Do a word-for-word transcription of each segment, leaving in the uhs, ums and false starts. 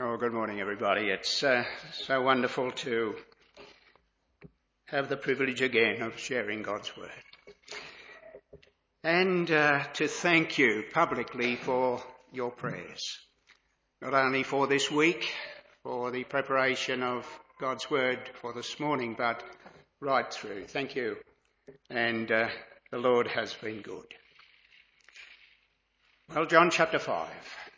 Oh, good morning, everybody. It's uh, so wonderful to have the privilege again of sharing God's Word. And uh, to thank you publicly for your prayers, not only for this week, for the preparation of God's Word for this morning, but right through. Thank you. And uh, the Lord has been good. Well, John chapter five.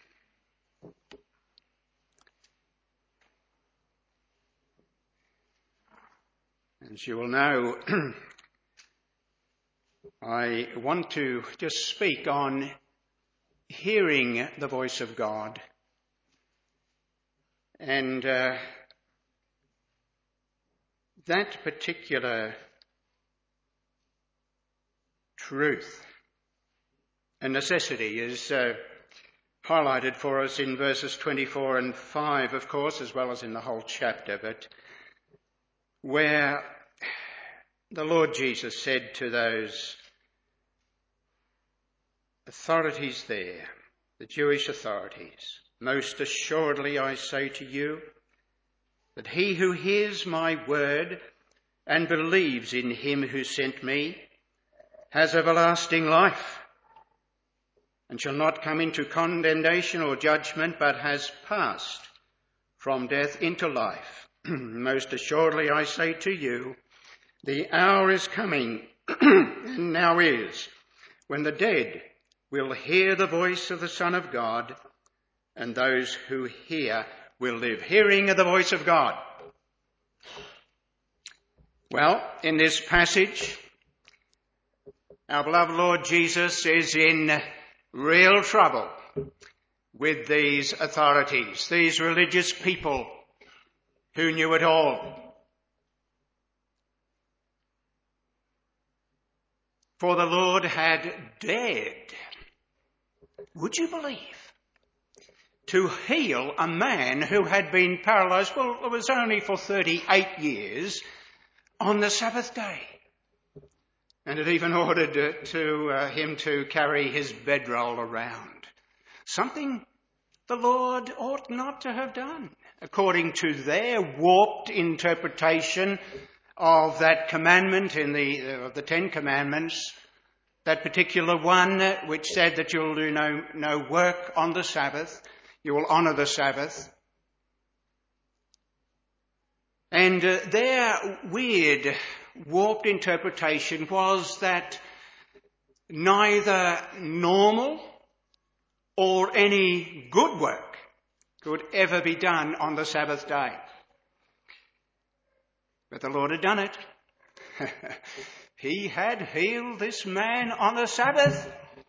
As you will know, I want to just speak on hearing the voice of God and uh, that particular truth and necessity is uh, highlighted for us in verses twenty-four and five, of course, as well as in the whole chapter, but where the Lord Jesus said to those authorities there, the Jewish authorities, "Most assuredly I say to you, that he who hears my word and believes in him who sent me has everlasting life, and shall not come into condemnation or judgment, but has passed from death into life. Most assuredly I say to you, the hour is coming, and now is, when the dead will hear the voice of the Son of God, and those who hear will live." Hearing of the voice of God. Well, in this passage, our beloved Lord Jesus is in real trouble with these authorities, these religious people who knew it all. For the Lord had dared, would you believe, to heal a man who had been paralysed, well, it was only for thirty-eight years, on the Sabbath day. And it even ordered uh, to uh, him to carry his bedroll around. Something the Lord ought not to have done, according to their warped interpretation of that commandment in the, uh, of the Ten Commandments, that particular one which said that you'll do no, no work on the Sabbath, you will honour the Sabbath. And uh, their weird, warped interpretation was that neither normal or any good work could ever be done on the Sabbath day. But the Lord had done it. He had healed this man on the Sabbath.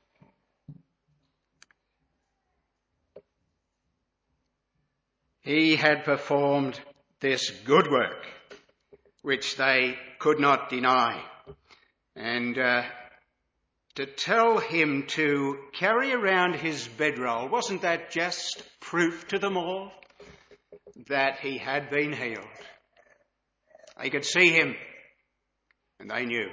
He had performed this good work, which they could not deny. And uh, to tell him to carry around his bedroll, wasn't that just proof to them all that he had been healed? They could see him, and they knew.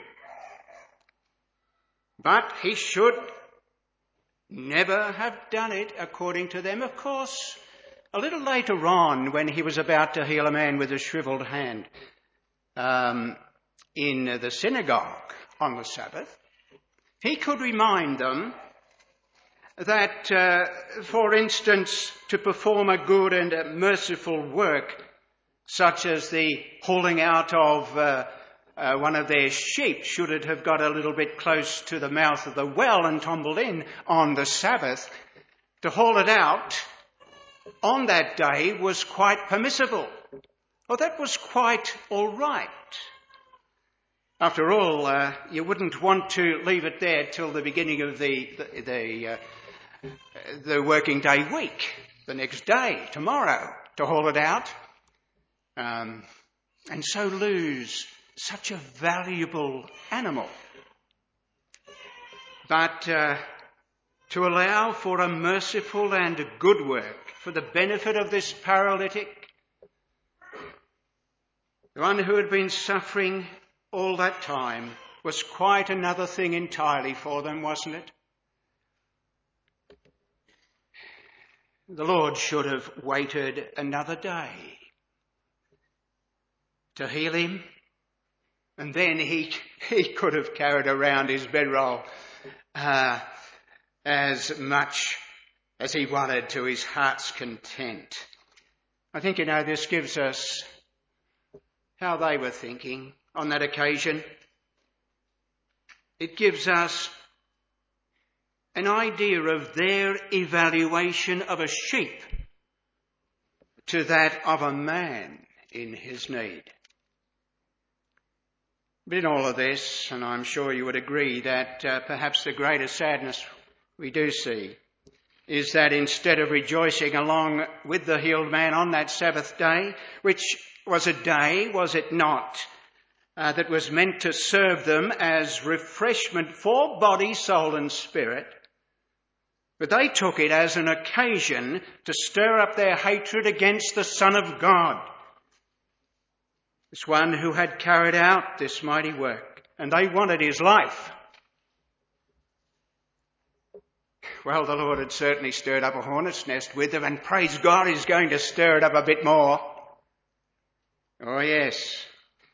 But he should never have done it according to them. Of course, a little later on, when he was about to heal a man with a shriveled hand um, in the synagogue on the Sabbath, he could remind them that, uh, for instance, to perform a good and a merciful work, such as the hauling out of uh, uh, one of their sheep, should it have got a little bit close to the mouth of the well and tumbled in on the Sabbath, to haul it out on that day was quite permissible. Well, that was quite all right. After all, uh, you wouldn't want to leave it there till the beginning of the the the, uh, the working day week, the next day, tomorrow, to haul it out, um, and so lose such a valuable animal. But uh, to allow for a merciful and a good work for the benefit of this paralytic, the one who had been suffering all that time, was quite another thing entirely for them, wasn't it? The Lord should have waited another day to heal him, and then he, he could have carried around his bedroll uh, as much as he wanted to his heart's content. I think, you know, this gives us how they were thinking on that occasion. It gives us an idea of their evaluation of a sheep to that of a man in his need. But in all of this, and I'm sure you would agree that uh, perhaps the greatest sadness we do see is that instead of rejoicing along with the healed man on that Sabbath day, which was a day, was it not, uh, that was meant to serve them as refreshment for body, soul and spirit, but they took it as an occasion to stir up their hatred against the Son of God, this one who had carried out this mighty work, and they wanted his life. Well, the Lord had certainly stirred up a hornet's nest with them, and praise God, he's going to stir it up a bit more. Oh yes.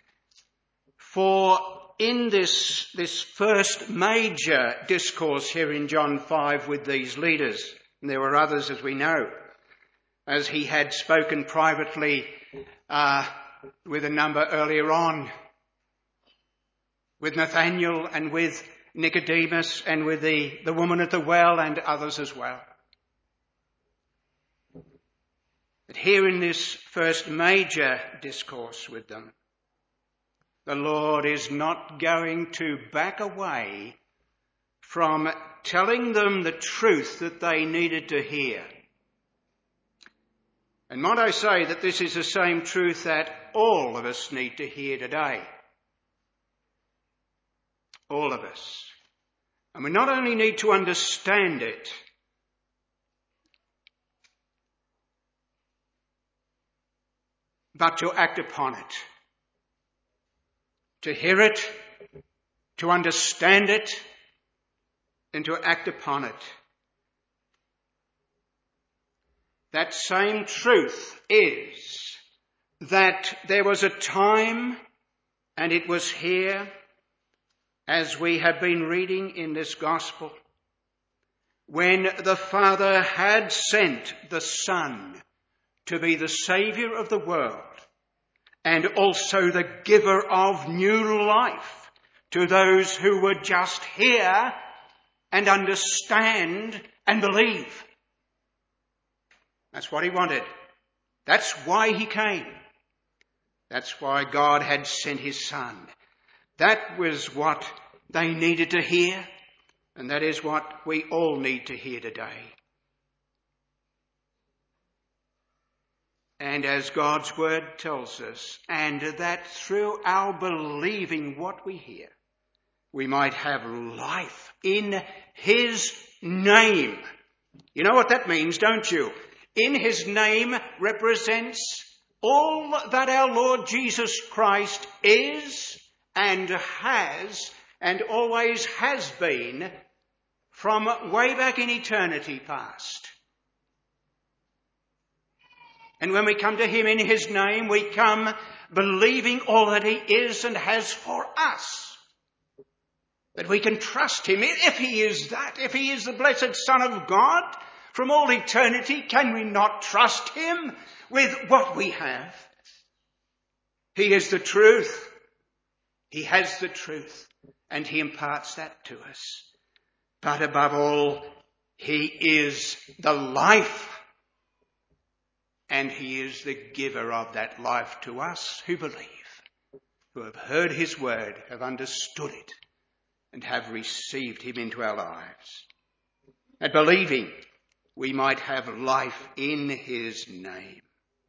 For in this, this first major discourse here in John five with these leaders, and there were others as we know, as he had spoken privately uh, with a number earlier on, with Nathanael and with Nicodemus and with the, the woman at the well and others as well. But here in this first major discourse with them, the Lord is not going to back away from telling them the truth that they needed to hear. And might I say that this is the same truth that all of us need to hear today. All of us. And we not only need to understand it, but to act upon it. To hear it, to understand it, and to act upon it. That same truth is that there was a time, and it was here, as we have been reading in this gospel, when the Father had sent the Son to be the Saviour of the world, and also the giver of new life to those who would just hear and understand and believe. That's what he wanted. That's why he came. That's why God had sent his Son. That was what they needed to hear, and that is what we all need to hear today. And as God's word tells us, and that through our believing what we hear, we might have life in his name. You know what that means, don't you? In his name represents all that our Lord Jesus Christ is and has and always has been from way back in eternity past. And when we come to him in his name, we come believing all that he is and has for us. That we can trust him. If he is that, if he is the blessed Son of God from all eternity, can we not trust him with what we have? He is the truth. He has the truth, and he imparts that to us. But above all, he is the life. And he is the giver of that life to us who believe, who have heard his word, have understood it, and have received him into our lives. And believing, we might have life in his name.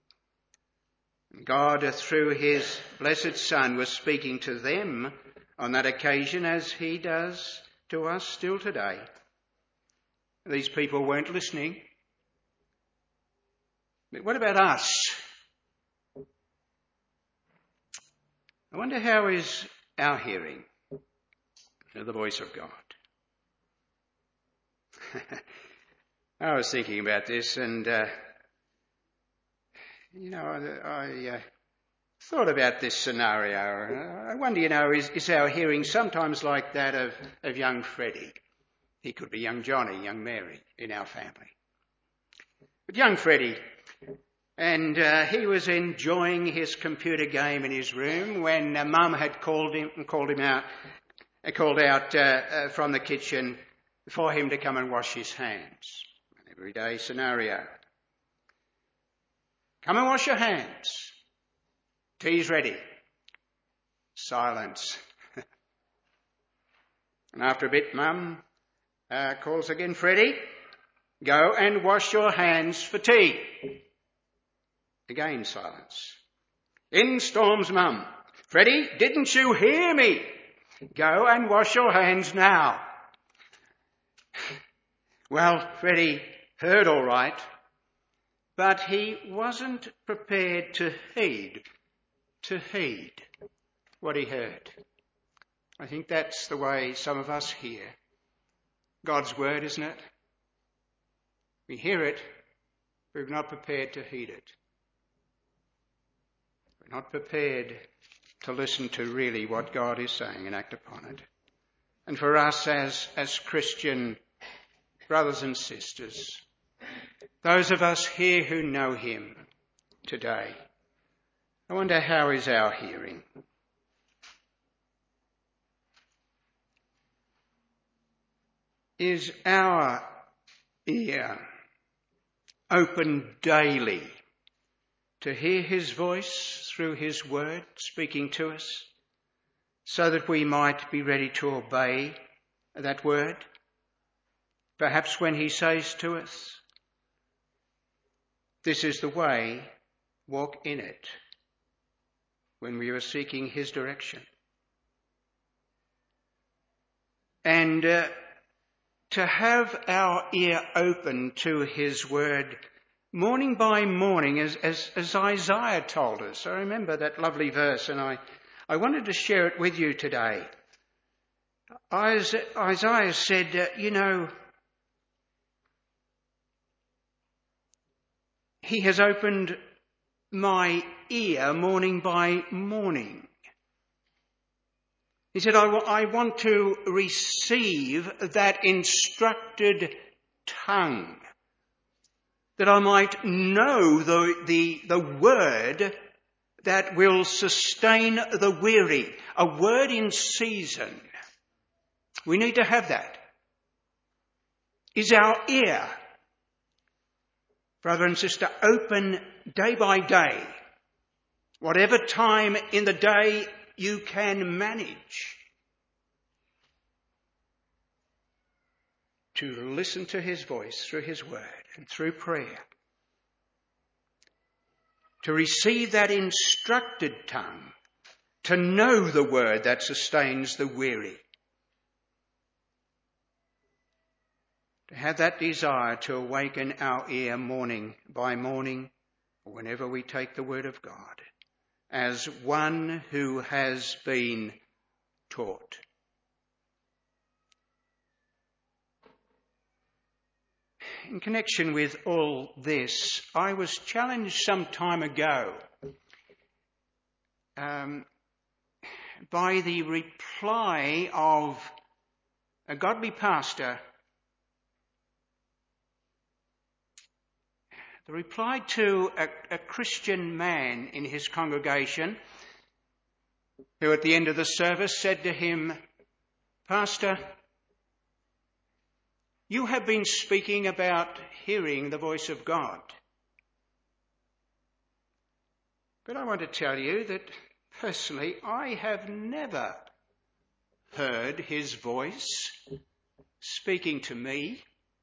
God, through his blessed Son, was speaking to them on that occasion as he does to us still today. These people weren't listening. But what about us? I wonder how is our hearing of the voice of God? I was thinking about this and, uh, you know, I, I uh, thought about this scenario. I wonder, you know, is, is our hearing sometimes like that of, of young Freddie? He could be young Johnny, young Mary in our family. But young Freddie, and uh, he was enjoying his computer game in his room when uh, Mum had called him called him out, uh, called out uh, uh, from the kitchen for him to come and wash his hands. An everyday scenario. Come and wash your hands. Tea's ready. Silence. And after a bit, Mum uh, calls again, Freddie, go and wash your hands for tea. Again, silence. In storms Mum. Freddie, didn't you hear me? Go and wash your hands now. Well, Freddie heard all right, but he wasn't prepared to heed, to heed what he heard. I think that's the way some of us hear God's word, isn't it? We hear it, but we're not prepared to heed it. We're not prepared to listen to really what God is saying and act upon it. And for us as, as Christian brothers and sisters, those of us here who know him today, I wonder, how is our hearing? Is our ear open daily to hear his voice through his word speaking to us, so that we might be ready to obey that word? Perhaps when he says to us, this is the way, walk in it, when we are seeking his direction. And uh, to have our ear open to his word morning by morning, as, as, as Isaiah told us. I remember that lovely verse, and I, I wanted to share it with you today. Isaiah said, uh, you know, he has opened my ear morning by morning. He said, I, w- I want to receive that instructed tongue, that I might know the, the, the word that will sustain the weary, a word in season. We need to have that. Is our ear, brother and sister, open day by day, whatever time in the day you can manage, to listen to his voice through his word and through prayer, to receive that instructed tongue, to know the word that sustains the weary, to have that desire to awaken our ear morning by morning, or whenever we take the word of God, as one who has been taught. In connection with all this, I was challenged some time ago um, by the reply of a godly pastor. The reply to a, a Christian man in his congregation, who at the end of the service said to him, Pastor, you have been speaking about hearing the voice of God. But I want to tell you that personally, I have never heard his voice speaking to me.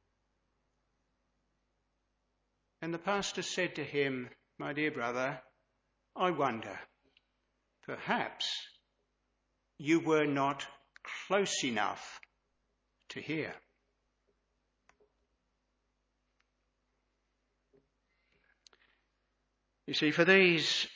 And the pastor said to him, my dear brother, I wonder, perhaps you were not close enough to hear. You see, for these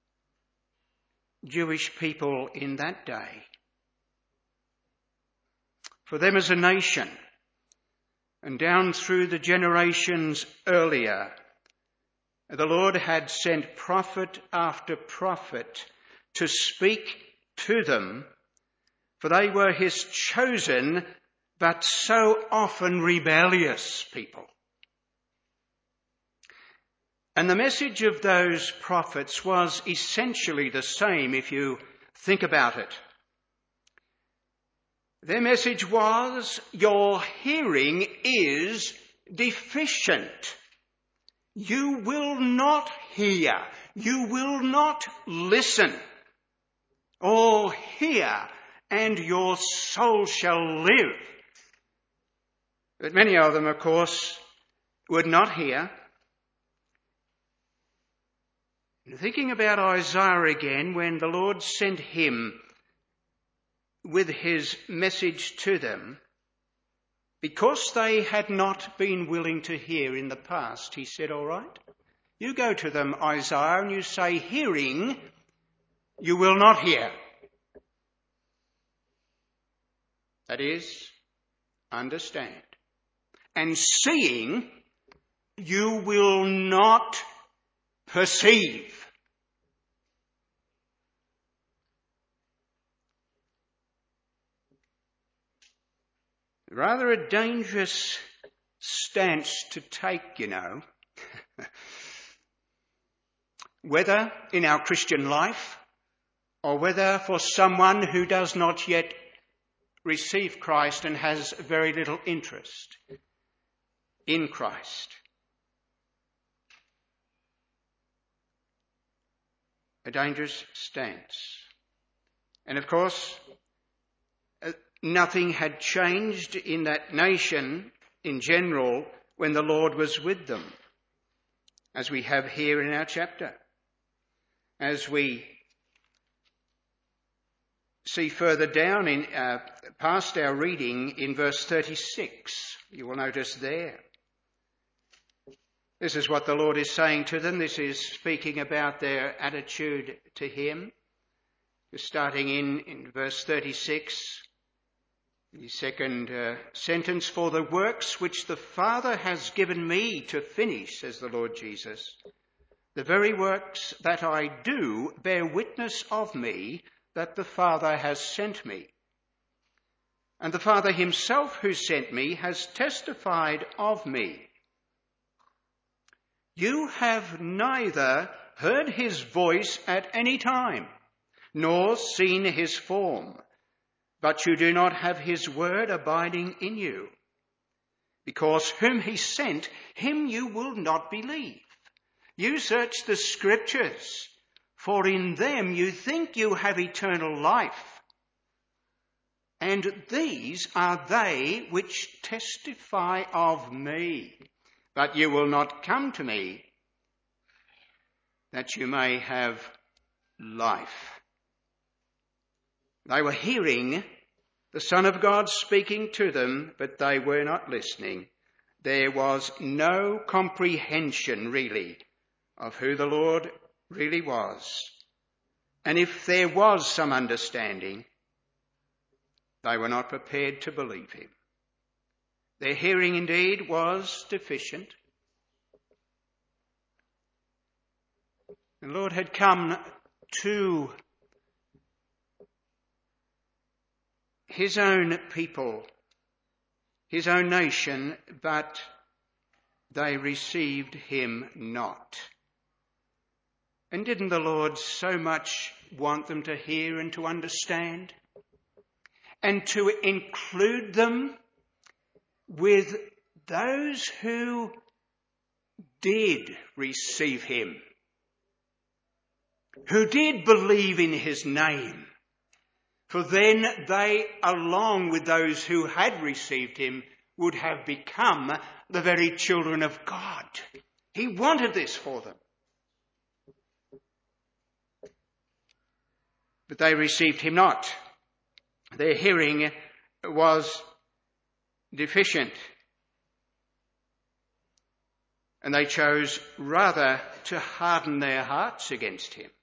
Jewish people in that day, for them as a nation, and down through the generations earlier, the Lord had sent prophet after prophet to speak to them, for they were his chosen but so often rebellious people. And the message of those prophets was essentially the same if you think about it. Their message was, your hearing is deficient. You will not hear. You will not listen. Or hear, and your soul shall live. But many of them, of course, would not hear. Thinking about Isaiah again, when the Lord sent him with his message to them, because they had not been willing to hear in the past, he said, all right, you go to them, Isaiah, and you say, hearing, you will not hear. That is, understand. And seeing, you will not perceive. Rather a dangerous stance to take, you know. Whether in our Christian life or whether for someone who does not yet receive Christ and has very little interest in Christ. A dangerous stance. And of course, nothing had changed in that nation in general when the Lord was with them, as we have here in our chapter. As we see further down in uh, past our reading in verse thirty-six, you will notice there. This is what the Lord is saying to them. This is speaking about their attitude to him. Starting in, in verse thirty-six, the second uh, sentence, for the works which the Father has given me to finish, says the Lord Jesus, the very works that I do bear witness of me that the Father has sent me. And the Father himself who sent me has testified of me. You have neither heard his voice at any time, nor seen his form, but you do not have his word abiding in you. Because whom he sent, him you will not believe. You search the scriptures, for in them you think you have eternal life. And these are they which testify of me. But you will not come to me, that you may have life. They were hearing the Son of God speaking to them, but they were not listening. There was no comprehension, really, of who the Lord really was. And if there was some understanding, they were not prepared to believe him. Their hearing indeed was deficient. The Lord had come to his own people, his own nation, but they received him not. And didn't the Lord so much want them to hear and to understand? And to include them with those who did receive him, who did believe in his name. For then they, along with those who had received him, would have become the very children of God. He wanted this for them. But they received him not. Their hearing was deficient. And they chose rather to harden their hearts against him.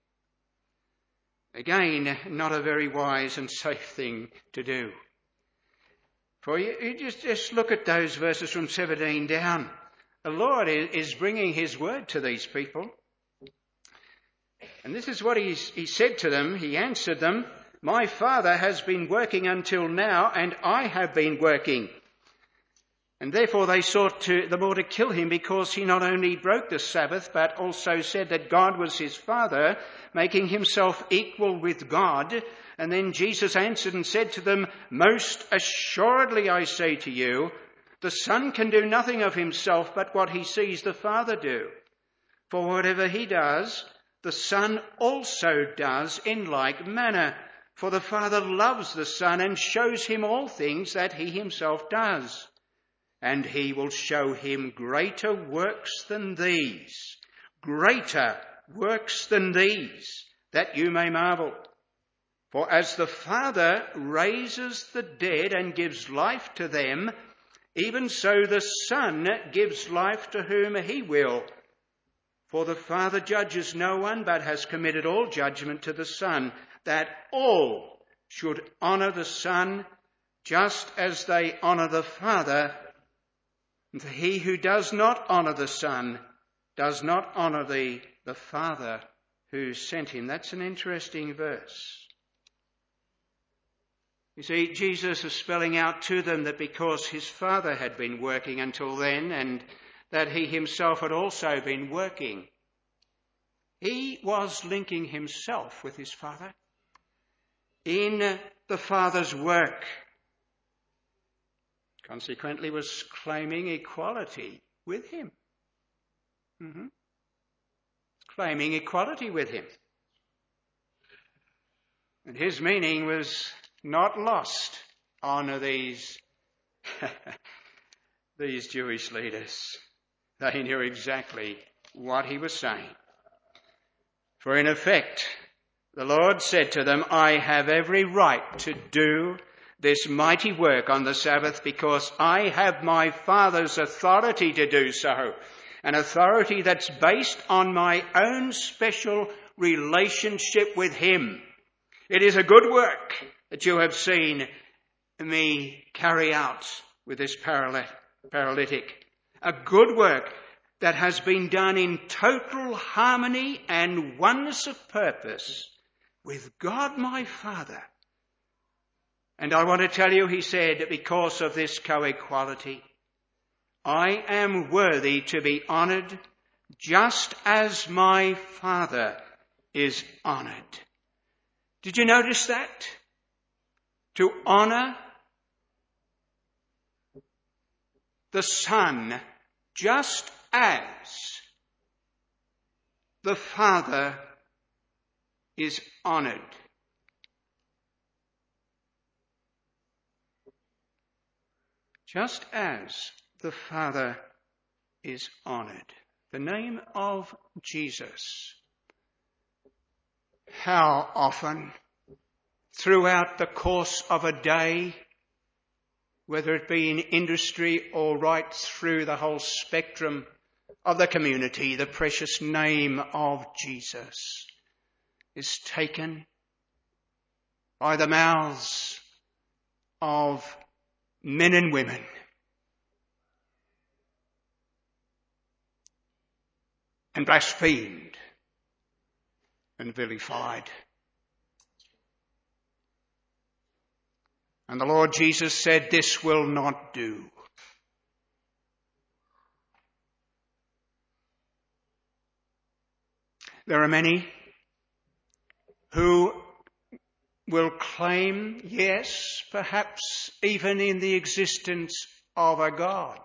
Again, not a very wise and safe thing to do. For you, you just, just look at those verses from seventeen down. The Lord is bringing his word to these people. And this is what he's, he said to them. He answered them, "My Father has been working until now, and I have been working." And therefore they sought to, the more to kill him, because he not only broke the Sabbath, but also said that God was his Father, making himself equal with God. And then Jesus answered and said to them, "Most assuredly I say to you, the Son can do nothing of himself but what he sees the Father do. For whatever he does, the Son also does in like manner. For the Father loves the Son and shows him all things that he himself does. And he will show him greater works than these, greater works than these, that you may marvel. For as the Father raises the dead and gives life to them, even so the Son gives life to whom he will. For the Father judges no one, but has committed all judgment to the Son, that all should honour the Son just as they honour the Father. And he who does not honour the Son does not honour the, the Father who sent him." That's an interesting verse. You see, Jesus is spelling out to them that because his Father had been working until then, and that he himself had also been working, he was linking himself with his Father in the Father's work. Consequently, was claiming equality with him. Mm-hmm. Claiming equality with him. And his meaning was not lost on these, these Jewish leaders. They knew exactly what he was saying. For in effect, the Lord said to them, "I have every right to do this mighty work on the Sabbath because I have my Father's authority to do so, an authority that's based on my own special relationship with him. It is a good work that you have seen me carry out with this paralytic, a good work that has been done in total harmony and oneness of purpose with God my Father. And I want to tell you," he said, "because of this co-equality, I am worthy to be honoured just as my Father is honoured." Did you notice that? To honour the Son just as the Father is honoured. Just as the Father is honoured. The name of Jesus. How often throughout the course of a day, whether it be in industry or right through the whole spectrum of the community, the precious name of Jesus is taken by the mouths of men and women and blasphemed and vilified. And the Lord Jesus said, "This will not do." There are many who will claim, yes, perhaps even in the existence of a God,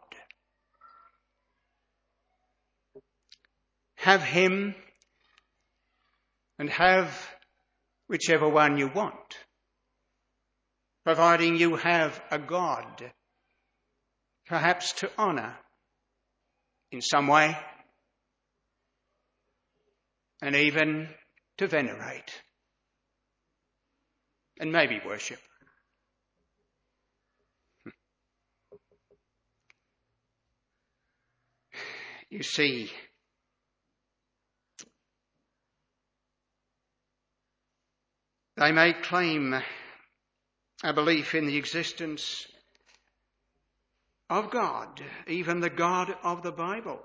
have him and have whichever one you want, providing you have a God, perhaps to honour in some way, and even to venerate, and maybe worship. You see, they may claim a belief in the existence of God, even the God of the Bible.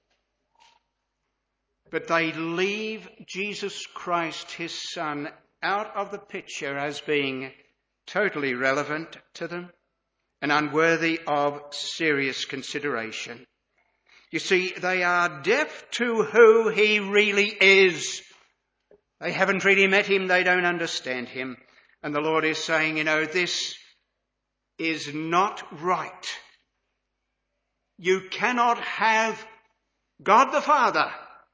But they leave Jesus Christ, his Son, out of the picture as being totally irrelevant to them and unworthy of serious consideration. You see, they are deaf to who he really is. They haven't really met him. They don't understand him. And the Lord is saying, you know, this is not right. You cannot have God the Father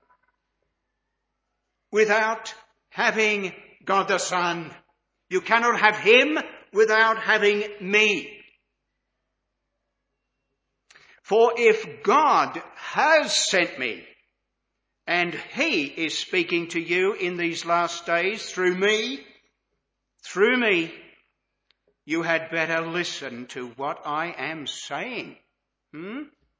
without having God the Son. You cannot have him without having me. For if God has sent me, and he is speaking to you in these last days through me, through me, you had better listen to what I am saying. Hmm?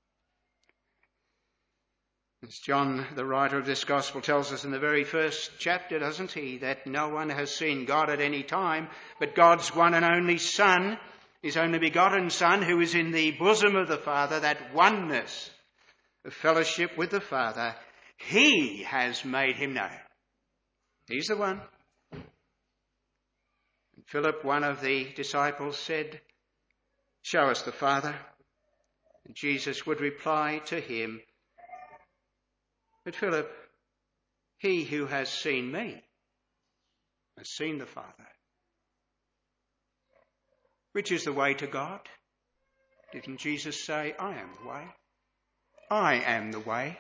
As John, the writer of this gospel, tells us in the very first chapter, doesn't he, that no one has seen God at any time, but God's one and only Son, his only begotten Son, who is in the bosom of the Father, that oneness of fellowship with the Father, he has made him known. He's the one. And Philip, one of the disciples, said, "Show us the Father." And Jesus would reply to him, "But Philip, he who has seen me has seen the Father." Which is the way to God? Didn't Jesus say, "I am the way. I am the way."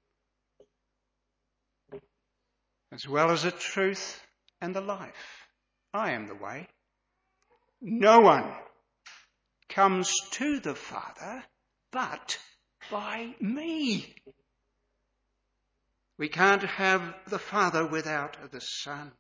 As well as the truth and the life. I am the way. No one comes to the Father but by me. We can't have the Father without the Son.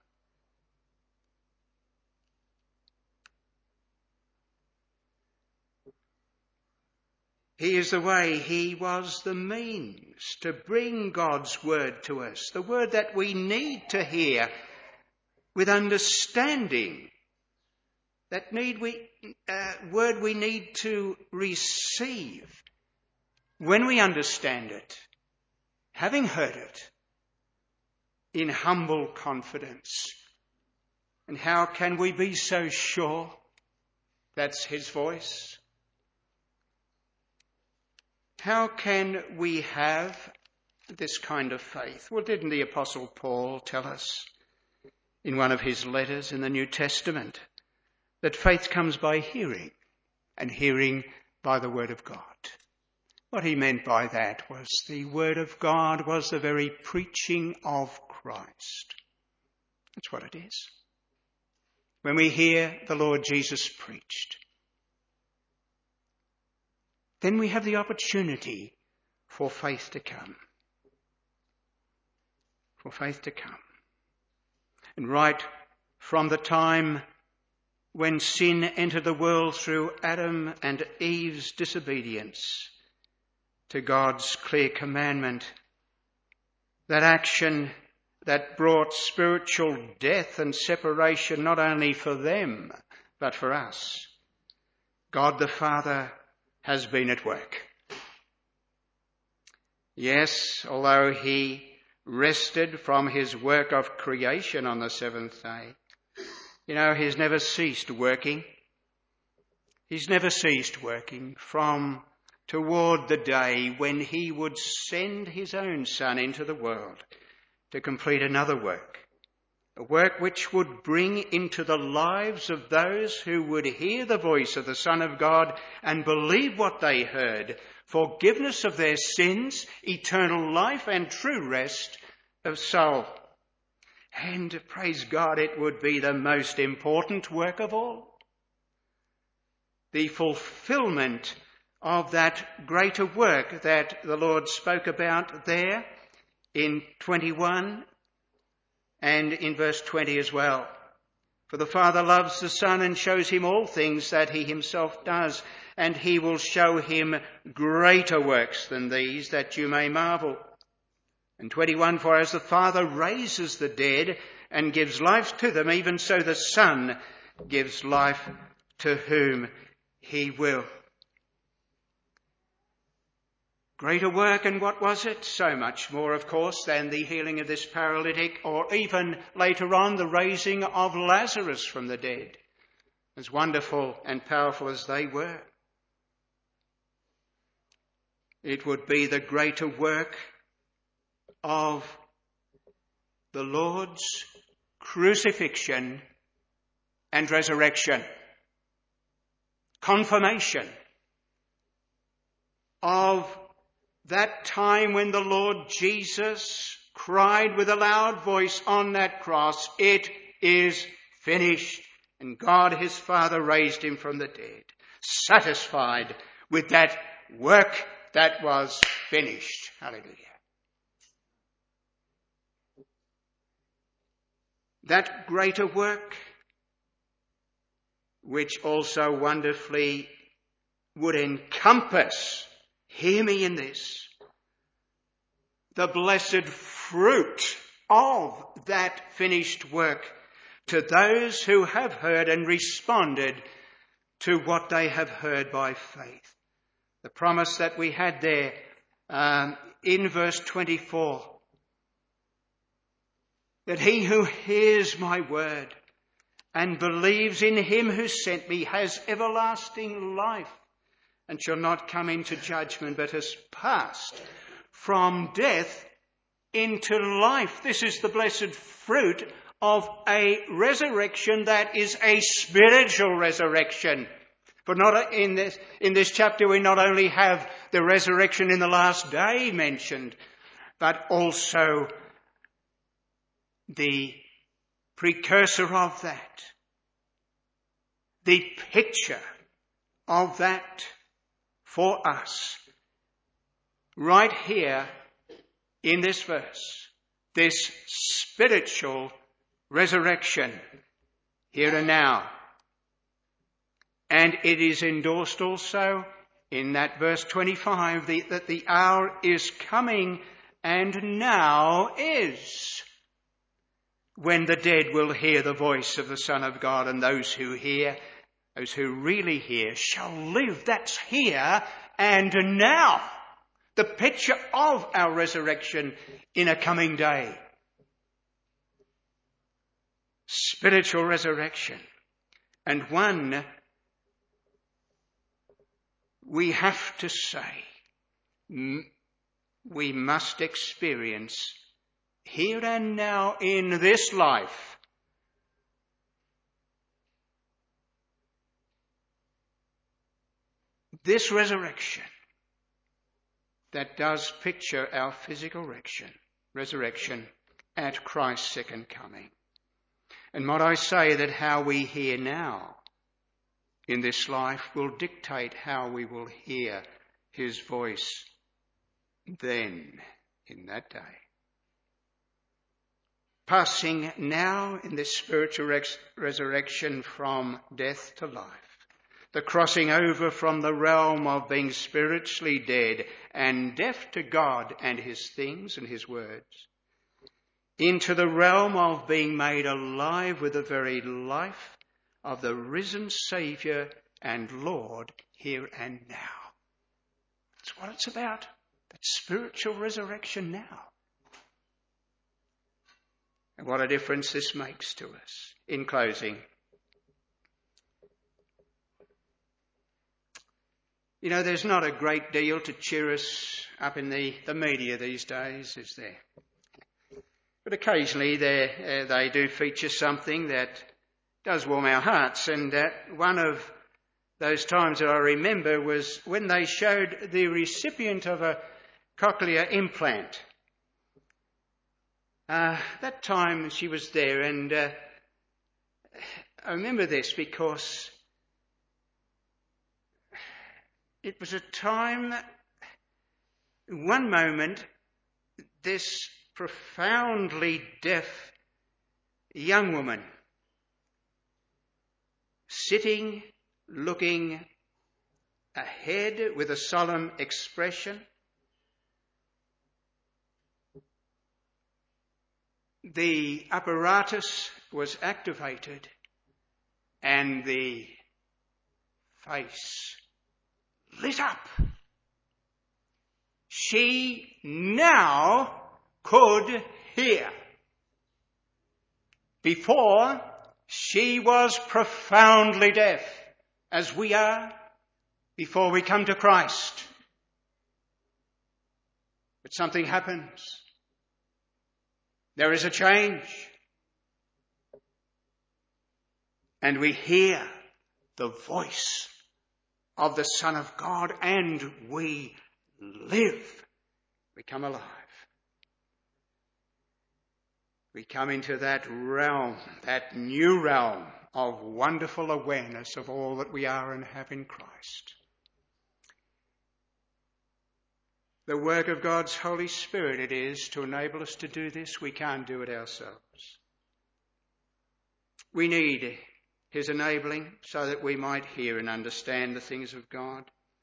He is the way. He was the means to bring God's word to us, the word that we need to hear with understanding, that need we uh, word we need to receive when we understand it, having heard it, in humble confidence. And how can we be so sure that's his voice? How can we have this kind of faith? Well, didn't the Apostle Paul tell us in one of his letters in the New Testament that faith comes by hearing, and hearing by the word of God? What he meant by that was the word of God was the very preaching of Christ. That's what it is. When we hear the Lord Jesus preached, then we have the opportunity for faith to come. For faith to come. And right from the time when sin entered the world through Adam and Eve's disobedience to God's clear commandment, that action that brought spiritual death and separation not only for them but for us, God the Father has been at work. Yes, although he rested from his work of creation on the seventh day, you know, he's never ceased working. He's never ceased working from toward the day when he would send his own Son into the world to complete another work. A work which would bring into the lives of those who would hear the voice of the Son of God and believe what they heard, forgiveness of their sins, eternal life and true rest of soul. And praise God, it would be the most important work of all. The fulfillment of that greater work that the Lord spoke about there in twenty-one and in verse twenty as well. For the Father loves the Son and shows him all things that he himself does, and he will show him greater works than these, that you may marvel. And twenty-one, for as the Father raises the dead and gives life to them, even so the Son gives life to whom he will. Greater work, and what was it? So much more, of course, than the healing of this paralytic, or even later on the raising of Lazarus from the dead, as wonderful and powerful as they were. It would be the greater work of the Lord's crucifixion and resurrection, confirmation of that time when the Lord Jesus cried with a loud voice on that cross, "It is finished." And God his Father raised him from the dead, satisfied with that work that was finished. Hallelujah. That greater work, which also wonderfully would encompass, hear me in this, the blessed fruit of that finished work to those who have heard and responded to what they have heard by faith. The promise that we had there um, in verse twenty-four, that he who hears my word and believes in him who sent me has everlasting life and shall not come into judgment, but has passed from death into life. This is the blessed fruit of a resurrection that is a spiritual resurrection. For not in this, in this chapter we not only have the resurrection in the last day mentioned, but also the precursor of that, the picture of that for us right here in this verse, this spiritual resurrection here and now. And it is endorsed also in that verse twenty-five the, that the hour is coming and now is when the dead will hear the voice of the Son of God, and those who hear, those who really hear, shall live. That's here and now. The picture of our resurrection in a coming day. Spiritual resurrection. And one, we have to say, we must experience here and now in this life. This resurrection that does picture our physical resurrection, resurrection at Christ's second coming. And might I say that how we hear now in this life will dictate how we will hear his voice then in that day. Passing now in this spiritual res- resurrection from death to life. The crossing over from the realm of being spiritually dead and deaf to God and his things and his words, into the realm of being made alive with the very life of the risen Saviour and Lord here and now. That's what it's about. That spiritual resurrection now. And what a difference this makes to us. In closing, you know, there's not a great deal to cheer us up in the, the media these days, is there? But occasionally uh, they do feature something that does warm our hearts. And uh, one of those times that I remember was when they showed the recipient of a cochlear implant. Uh, that time she was there, and uh, I remember this because it was a time, one moment, this profoundly deaf young woman sitting, looking ahead with a solemn expression. The apparatus was activated and the face lit up. she now could hear. Before, she was profoundly deaf, as we are before we come to Christ. But something happens. There is a change. And we hear the voice of the Son of God, and we live. We come alive. We come into that realm, that new realm of wonderful awareness of all that we are and have in Christ. The work of God's Holy Spirit it is to enable us to do this. We can't do it ourselves. We need his enabling so that we might hear and understand the things of God.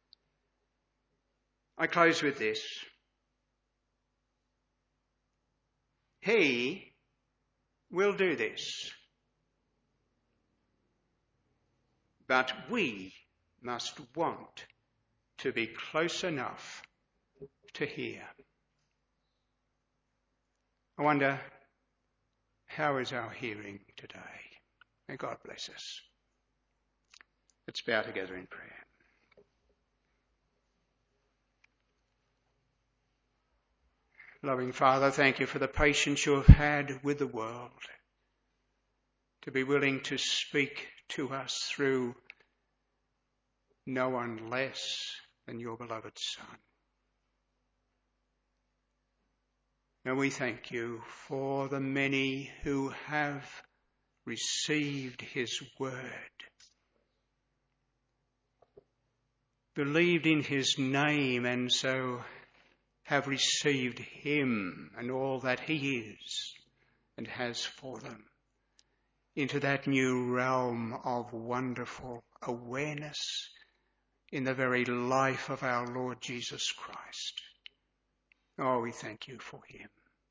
I close with this. He will do this. But we must want to be close enough to hear. I wonder, how is our hearing today? May God bless us. Let's bow together in prayer. Loving Father, thank you for the patience you have had with the world, to be willing to speak to us through no one less than your beloved Son. And we thank you for the many who have received his word, believed in his name, and so have received him and all that he is and has for them into that new realm of wonderful awareness in the very life of our Lord Jesus Christ. Oh, we thank you for him.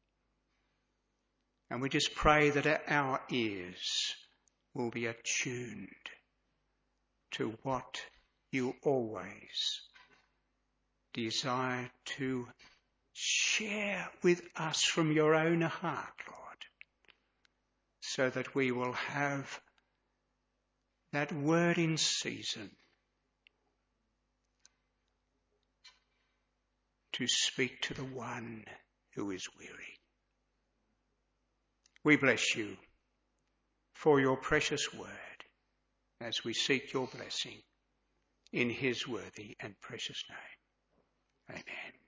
And we just pray that our ears will be attuned to what you always desire to share with us from your own heart, Lord, so that we will have that word in season to speak to the one who is weary. We bless you for your precious word as we seek your blessing in his worthy and precious name. Amen.